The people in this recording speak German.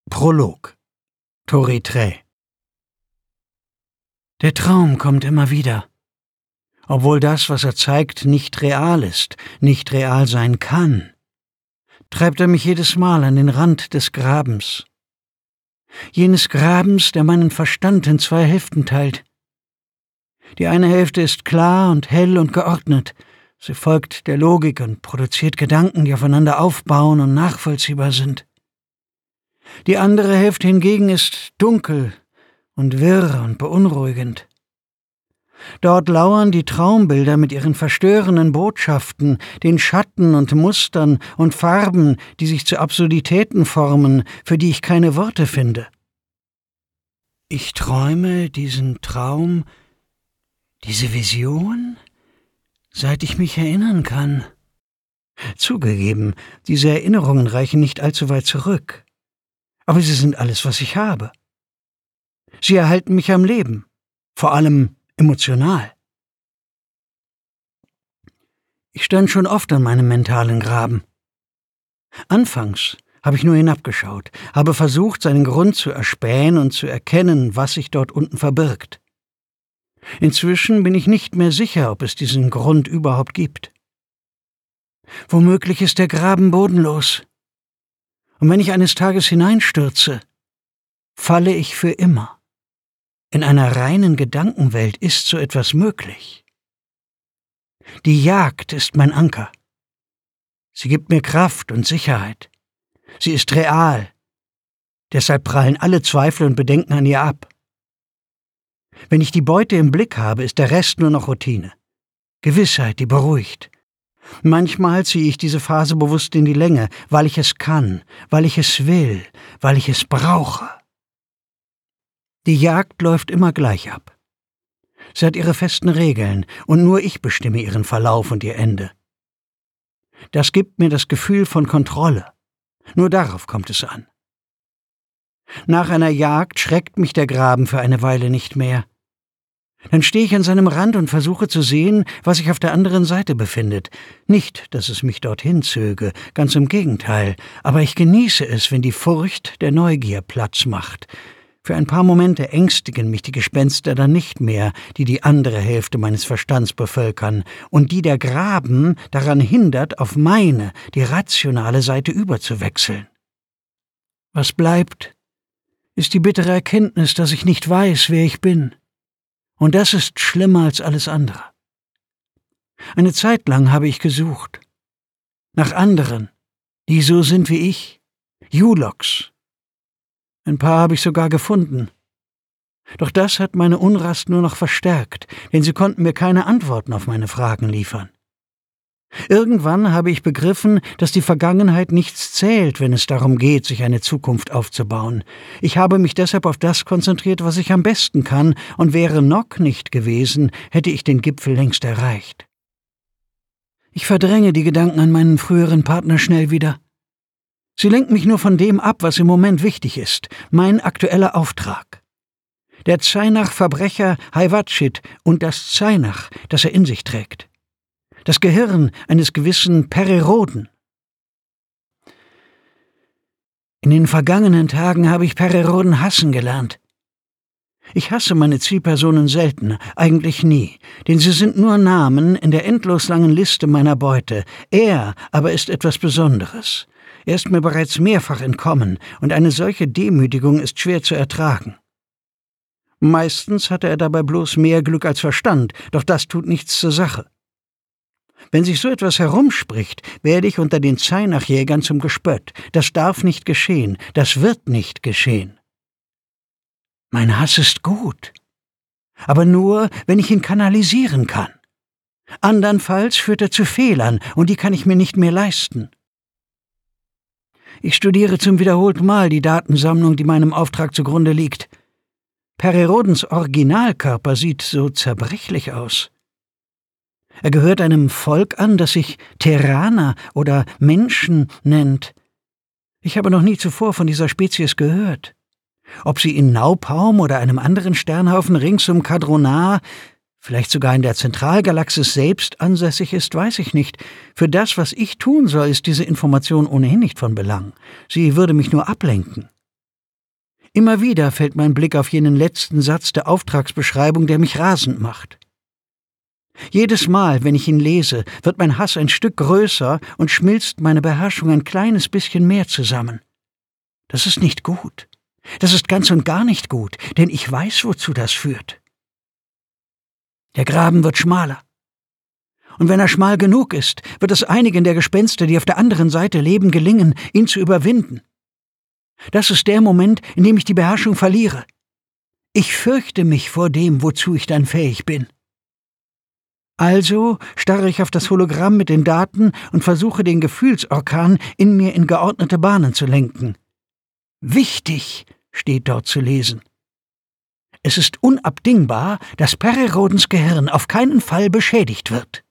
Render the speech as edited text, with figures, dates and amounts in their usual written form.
Prolog. Toriträ. Der Traum kommt immer wieder. Obwohl das, was er zeigt, nicht real ist, nicht real sein kann, treibt er mich jedes Mal an den Rand des Grabens. Jenes Grabens, der meinen Verstand in zwei Hälften teilt. Die eine Hälfte ist klar und hell und geordnet. Sie folgt der Logik und produziert Gedanken, die aufeinander aufbauen und nachvollziehbar sind. Die andere Hälfte hingegen ist dunkel und wirr und beunruhigend. Dort lauern die Traumbilder mit ihren verstörenden Botschaften, den Schatten und Mustern und Farben, die sich zu Absurditäten formen, für die ich keine Worte finde. Ich träume diesen Traum, diese Vision, seit ich mich erinnern kann. Zugegeben, diese Erinnerungen reichen nicht allzu weit zurück. Aber sie sind alles, was ich habe. Sie erhalten mich am Leben, vor allem emotional. Ich stand schon oft an meinem mentalen Graben. Anfangs habe ich nur hinabgeschaut, habe versucht, seinen Grund zu erspähen und zu erkennen, was sich dort unten verbirgt. Inzwischen bin ich nicht mehr sicher, ob es diesen Grund überhaupt gibt. Womöglich ist der Graben bodenlos. Und wenn ich eines Tages hineinstürze, falle ich für immer. In einer reinen Gedankenwelt ist so etwas möglich. Die Jagd ist mein Anker. Sie gibt mir Kraft und Sicherheit. Sie ist real. Deshalb prallen alle Zweifel und Bedenken an ihr ab. Wenn ich die Beute im Blick habe, ist der Rest nur noch Routine. Gewissheit, die beruhigt. Manchmal ziehe ich diese Phase bewusst in die Länge, weil ich es kann, weil ich es will, weil ich es brauche. Die Jagd läuft immer gleich ab. Sie hat ihre festen Regeln, und nur ich bestimme ihren Verlauf und ihr Ende. Das gibt mir das Gefühl von Kontrolle. Nur darauf kommt es an. Nach einer Jagd schreckt mich der Graben für eine Weile nicht mehr. Dann stehe ich an seinem Rand und versuche zu sehen, was sich auf der anderen Seite befindet. Nicht, dass es mich dorthin zöge, ganz im Gegenteil, aber ich genieße es, wenn die Furcht der Neugier Platz macht. Für ein paar Momente ängstigen mich die Gespenster dann nicht mehr, die die andere Hälfte meines Verstands bevölkern und die der Graben daran hindert, auf meine, die rationale Seite überzuwechseln. Was bleibt, ist die bittere Erkenntnis, dass ich nicht weiß, wer ich bin. Und das ist schlimmer als alles andere. Eine Zeit lang habe ich gesucht. Nach anderen, die so sind wie ich. Juloks. Ein paar habe ich sogar gefunden. Doch das hat meine Unrast nur noch verstärkt, denn sie konnten mir keine Antworten auf meine Fragen liefern. Irgendwann habe ich begriffen, dass die Vergangenheit nichts zählt, wenn es darum geht, sich eine Zukunft aufzubauen. Ich habe mich deshalb auf das konzentriert, was ich am besten kann, und wäre Nock nicht gewesen, hätte ich den Gipfel längst erreicht. Ich verdränge die Gedanken an meinen früheren Partner schnell wieder. Sie lenken mich nur von dem ab, was im Moment wichtig ist, mein aktueller Auftrag. Der Zainach-Verbrecher Hayvatschit und das Zainach, das er in sich trägt. Das Gehirn eines gewissen Pereroden. In den vergangenen Tagen habe ich Pereroden hassen gelernt. Ich hasse meine Zielpersonen selten, eigentlich nie, denn sie sind nur Namen in der endlos langen Liste meiner Beute. Er aber ist etwas Besonderes. Er ist mir bereits mehrfach entkommen, und eine solche Demütigung ist schwer zu ertragen. Meistens hatte er dabei bloß mehr Glück als Verstand, doch das tut nichts zur Sache. Wenn sich so etwas herumspricht, werde ich unter den Zainach-Jägern zum Gespött. Das darf nicht geschehen, das wird nicht geschehen. Mein Hass ist gut, aber nur, wenn ich ihn kanalisieren kann. Andernfalls führt er zu Fehlern, und die kann ich mir nicht mehr leisten. Ich studiere zum wiederholten Mal die Datensammlung, die meinem Auftrag zugrunde liegt. Pererodens Originalkörper sieht so zerbrechlich aus. Er gehört einem Volk an, das sich Terraner oder Menschen nennt. Ich habe noch nie zuvor von dieser Spezies gehört. Ob sie in Naupaum oder einem anderen Sternhaufen rings um Kadronar, vielleicht sogar in der Zentralgalaxis selbst ansässig ist, weiß ich nicht. Für das, was ich tun soll, ist diese Information ohnehin nicht von Belang. Sie würde mich nur ablenken. Immer wieder fällt mein Blick auf jenen letzten Satz der Auftragsbeschreibung, der mich rasend macht. Jedes Mal, wenn ich ihn lese, wird mein Hass ein Stück größer und schmilzt meine Beherrschung ein kleines bisschen mehr zusammen. Das ist nicht gut. Das ist ganz und gar nicht gut, denn ich weiß, wozu das führt. Der Graben wird schmaler. Und wenn er schmal genug ist, wird es einigen der Gespenster, die auf der anderen Seite leben, gelingen, ihn zu überwinden. Das ist der Moment, in dem ich die Beherrschung verliere. Ich fürchte mich vor dem, wozu ich dann fähig bin. Also starre ich auf das Hologramm mit den Daten und versuche den Gefühlsorkan in mir in geordnete Bahnen zu lenken. Wichtig steht dort zu lesen. Es ist unabdingbar, dass Perrerodens Gehirn auf keinen Fall beschädigt wird.